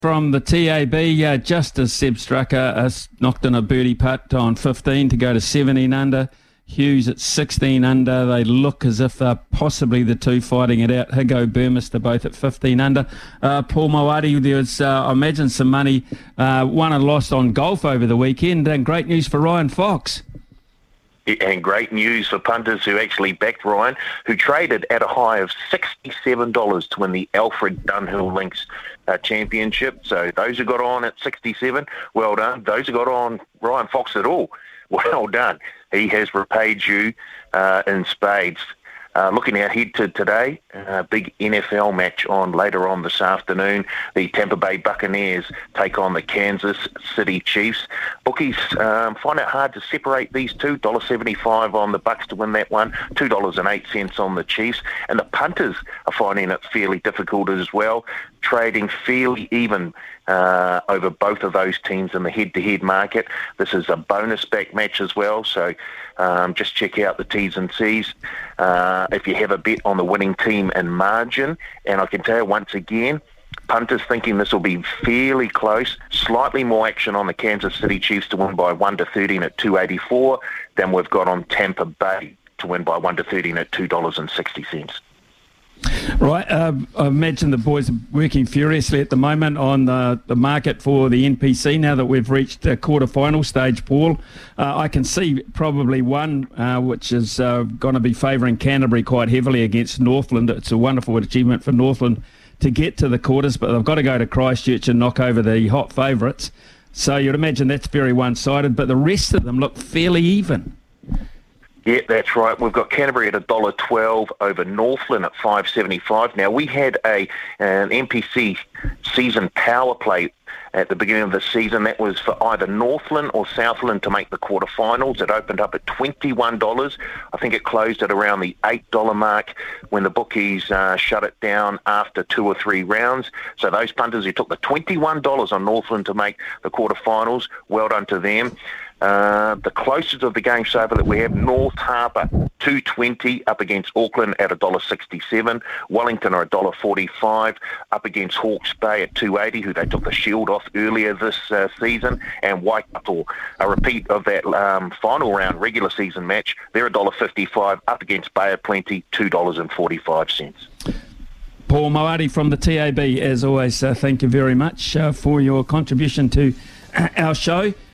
From the TAB, just as Seb Strucker knocked in a birdie putt on 15 to go to 17 under. Hughes at 16 under. They look as if they're possibly the two fighting it out. Higo, Burmester both at 15 under. Paul Moati, there's, I imagine, some money won and lost on golf over the weekend. And great news for Ryan Fox. And great news for punters who actually backed Ryan, who traded at a high of $67 to win the Alfred Dunhill Links Championship. So those who got on at 67, well done. Those who got on Ryan Fox at all, well done. He has repaid you in spades. Looking ahead to today, big NFL match on later on this afternoon. The Tampa Bay Buccaneers take on the Kansas City Chiefs. Bookies find it hard to separate these two. $1.75 on the Bucs to win that one, $2.08 on the Chiefs. And the punters are finding it fairly difficult as well, trading fairly even over both of those teams in the head-to-head market. This is a bonus back match as well, so just check out the T's and C's if you have a bet on the winning team and margin. And I can tell you once again, punters thinking this will be fairly close. Slightly more action on the Kansas City Chiefs to win by 1-13 at $2.84 than we've got on Tampa Bay to win by 1-13 at $2.60. Right, I imagine the boys are working furiously at the moment on the market for the NPC now that we've reached the quarter-final stage, Paul. I can see probably one which is going to be favouring Canterbury quite heavily against Northland. It's a wonderful achievement for Northland to get to the quarters, but they've got to go to Christchurch and knock over the hot favourites. So you'd imagine that's very one-sided, but the rest of them look fairly even. Yeah, that's right. We've got Canterbury at $1.12 over Northland at $5.75. Now, we had an NPC season power play at the beginning of the season. That was for either Northland or Southland to make the quarterfinals. It opened up at $21. I think it closed at around the $8 mark when the bookies shut it down after 2 or 3 rounds. So those punters who took the $21 on Northland to make the quarterfinals, well done to them. The closest of the game so far that we have, North Harbour, $2.20 up against Auckland at $1.67. Wellington are $1.45 up against Hawke's Bay at $2.80, who they took the shield off earlier this season. And Waikato, a repeat of that final round regular season match, they're $1.55 up against Bay of Plenty, $2.45. Paul Moati from the TAB, as always, thank you very much for your contribution to our show.